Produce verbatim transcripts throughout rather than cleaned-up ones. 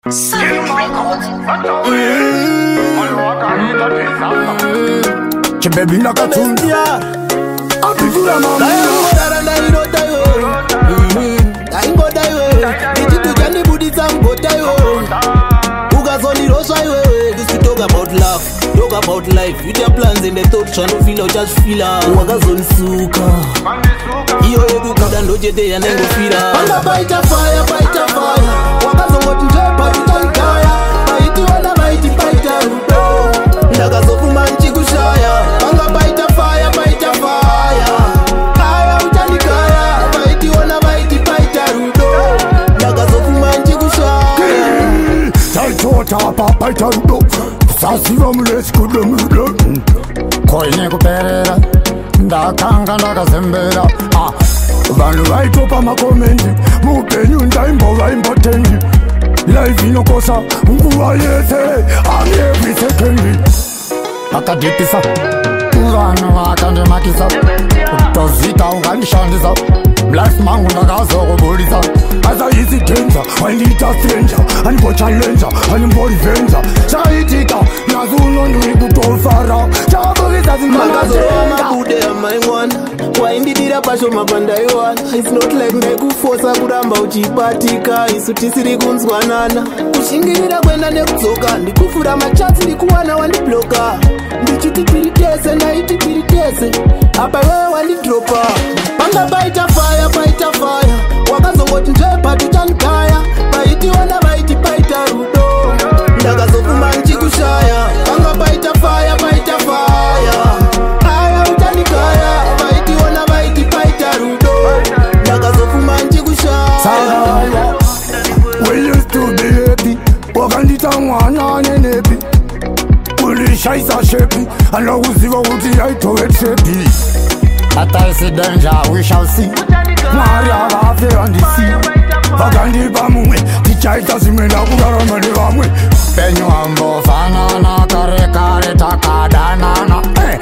Baby nakatundia apivula mama ndairo dayo aingo dayo ichitujani budisa mbotayo ukazonirosha iwe. This we talk about love, talk about life. With your plans and the thoughts, trying to feel out, just feel out. Wakazonisuka iyo yekukada ndojete yanengofira anga baita fire, baita fire. Wakazongoti njepa tutaikaya baiti wana baiti baita rudo ndakazofuma nchikushaya anga baita fire, baita fire. Kaya utanikaya baiti wana baiti baita rudo ndakazofuma nchikushaya taitota apa baita rudo sasiva mulesi kudomudo koine kuperera ndakanga ndakazembera ah. Vanhu vaitopa makomenti mupenyu ndaimbo vaimbotendi life inokosa nguva yese ani every sekendi akadipisa vanhu vakandimakisa kutozita ungandishandisa life mangu ndakazokubudisa asaisi danger wandiita stranger andibochallenja andimborivhenja chaitika nazi unondiri kutofara chakabukisa zimakazoamabude amaimwana waindidira pasho mapandaiwana. It's not like ndekufosa kuramba uchibatika isu tisiri kunzwanana kushingirira kwenda nekudzoka ndikufura machansi ndikuwana wandibloka ndichiti piritese naiti piritese apa wewe wandidropa panga baita fire, baita fire. Wakazongoti njepa tuchanikaya baiti wana baiti baita rudo ndakazofuma nchikushaya panga baita fire, baita fire. Aya utanikaya baiti wana baiti baita rudo ndakazofuma nchikushaya. We used to be happy wakandita mwana nenepi ulishaisa shepi anakuziva kuti yaitovetsepi ataisi danger we shall see mwari avafe andisi vakandipa mumwe tichaita zimwe ndakurarama nevamwe penyu ambofanana kare kare takadanana eh,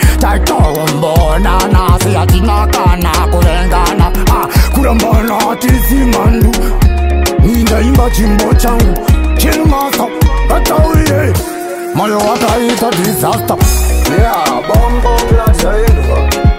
taitombonana siyatinakana kuvengana ah, kurambana tisimandu nindaimba chimbo changu chilmasa atauye moyo wakaita disaster yeah, bombo la